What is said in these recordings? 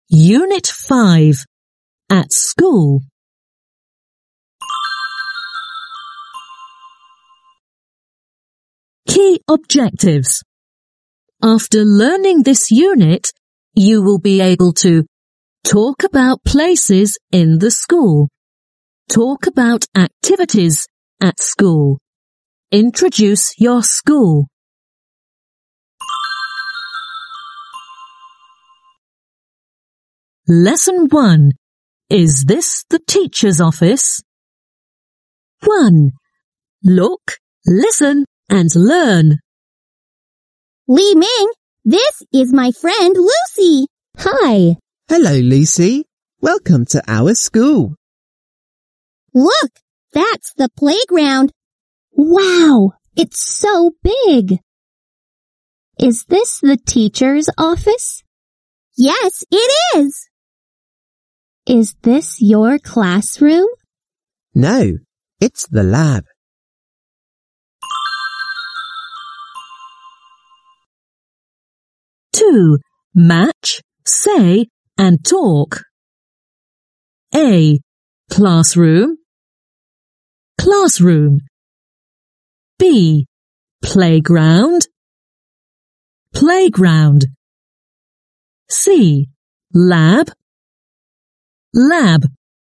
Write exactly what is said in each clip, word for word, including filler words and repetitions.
Unit five. At school. Key objectives. After learning this unit, you will be able to talk about places in the school, talk about activities at school, introduce your school. Lesson one. Is this the teacher's office? one. Look, listen, and learn. Li Ming, this is my friend Lucy. Hi. Hello, Lucy. Welcome to our school. Look, that's the playground. Wow, it's so big. Is this the teacher's office? Yes, it is. Is this your classroom? No, it's the lab. two. Match, say, and talk. A. Classroom. Classroom. B. Playground. Playground. C. Lab. Lab.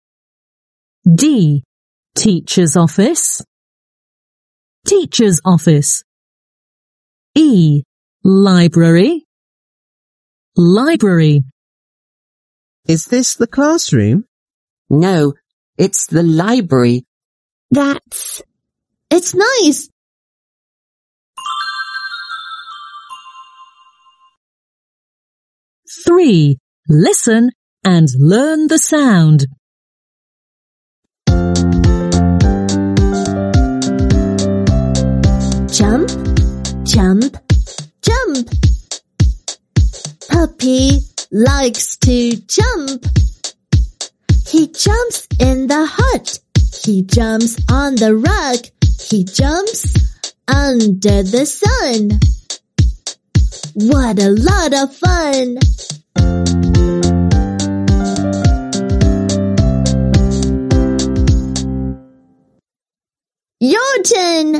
D. Teacher's office. Teacher's office. E. Library. Library. Is this the classroom? No, it's the library. That's... It's nice. three. Listen and learn the sound. Jump, jump, jump. Puppy likes to jump. He jumps in the hut. He jumps on the rug. He jumps under the sun. What a lot of fun! Your turn!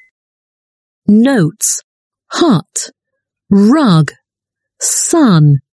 Notes. Hut. Rug. Sun.